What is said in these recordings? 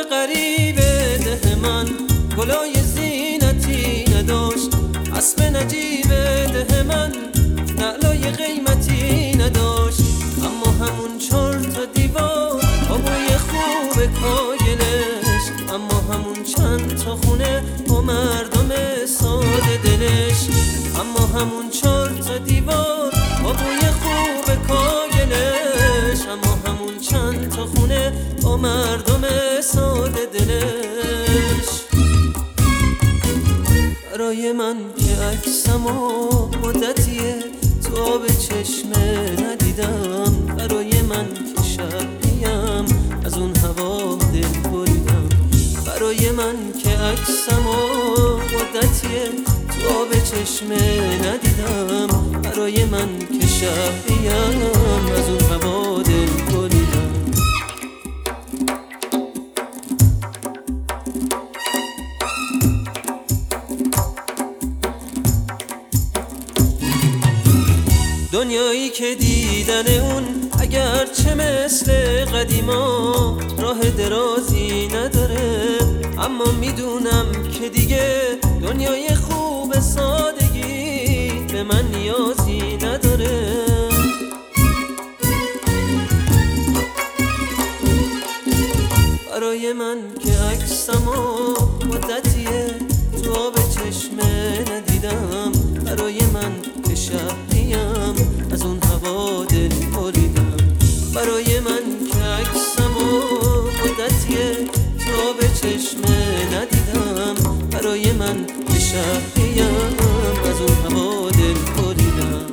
غریب ده من گلای زینتی نداشت، اسب نجیب ده من نعلای قیمتی نداشت. اما همون 4 تا دیوار با بوی خوب کاگلش، اما همون چند تا خونه با مردم ساده دلش. اما همون 4 تا دیوار با بوی خوب کاگلش، اما همون چند تا خونه با مردم ساده دلش. برای من که عکسمو مدتیه تو آب چشمه ندیدم، برای من که شبیم از اون هوا دل بریدم. برای من که عکسمو مدتیه تو آب چشمه ندیدم، برای من که شبیم از اون هوا دل بریدم. دنیایی که دیدن اون اگرچه مثل قدیما راه درازی نداره، اما میدونم که دیگه دنیای خوب سادگی به من نیازی نداره. برای من که عکسمو مدتیه تو آب چشمه ندیدم، برای من که شبیم از اون هوا دل بریدم. برای من که عکسمو مدتیه تو آب چشمه ندیدم، برای من که شبیم از اون هوا دل بریدم.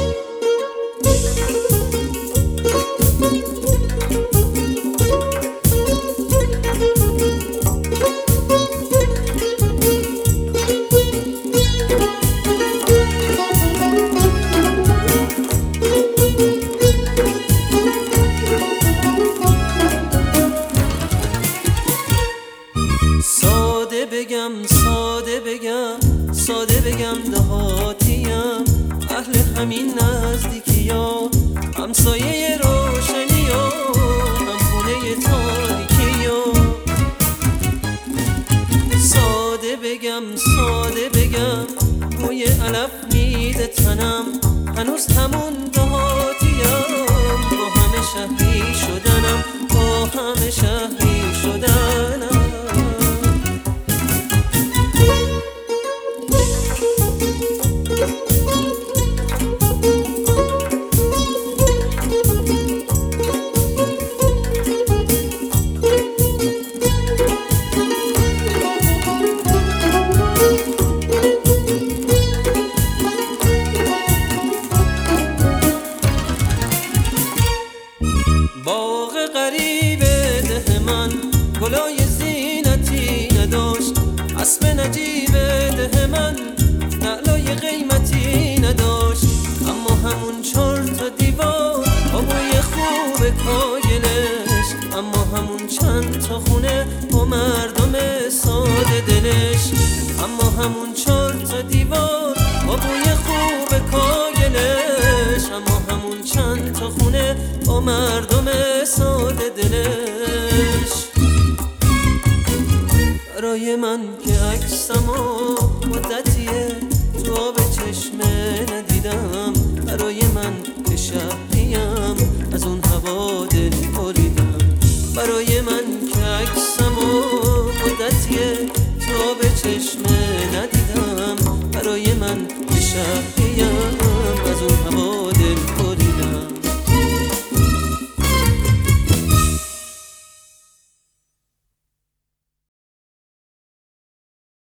ساده بگم دهاتیم، اهل همین نزدیکی ها، همسایه روشنی ها، هم خونه تاریکی ها. ساده بگم بوی علف میده تنم، هنوز همون دهاتیم، با همه شهری شدنم، با همه شهری شدنم. باغ غریب ده من گلای زینتی نداشت، اسب نجیب ده من نعلای قیمتی نداشت. اما همون 4 تا دیوار با بوی خوب کاگلش، اما همون چند تا خونه با مردم ساده دلش. اما همون 4 تا دیوار با بوی خوب کاگلش، اما همون چند تا خونه با مردم ساده دلش. برای من که عکسمو مدتیه تو آب چشمه ندیدم، برای من که شبیم از اون هوا دل بریدم. برای من که عکسمو مدتیه تو آب چشمه ندیدم، برای من که شبیم